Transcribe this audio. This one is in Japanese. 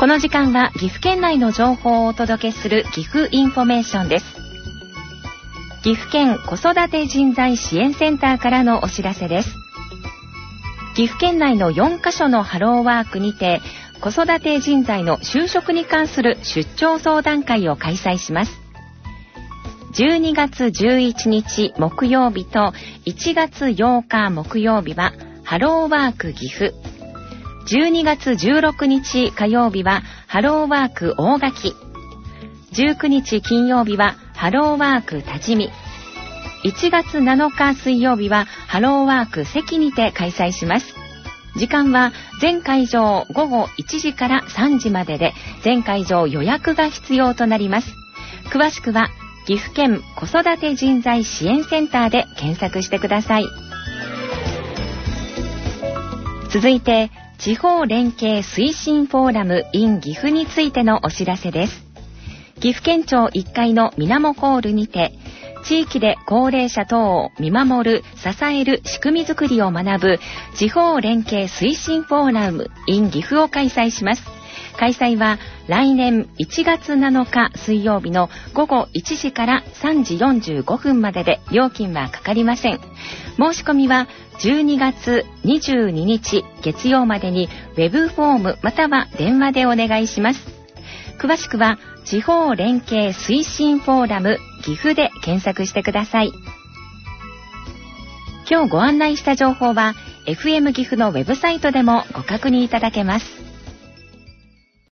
この時間は岐阜県内の情報をお届けする岐阜インフォメーションです。岐阜県子育て人材支援センターからのお知らせです。岐阜県内の4カ所のハローワークにて子育て人材の就職に関する出張相談会を開催します。12月11日木曜日と1月8日木曜日はハローワーク岐阜、12月16日火曜日はハローワーク大垣、19日金曜日はハローワーク多治見、1月7日水曜日はハローワーク関にて開催します。時間は全会場午後1時から3時までで、全会場予約が必要となります。詳しくは岐阜県子育て人材支援センターで検索してください。続いて地方連携推進フォーラム in 岐阜についてのお知らせです。岐阜県庁1階のみなもホールにて、地域で高齢者等を見守る、支える仕組みづくりを学ぶ地方連携推進フォーラム in 岐阜を開催します。開催は来年1月7日水曜日の午後1時から3時45分までで、料金はかかりません。申し込みは12月22日月曜までにウェブフォームまたは電話でお願いします。詳しくは地方連携推進フォーラム岐阜で検索してください。今日ご案内した情報は FM 岐阜のウェブサイトでもご確認いただけます。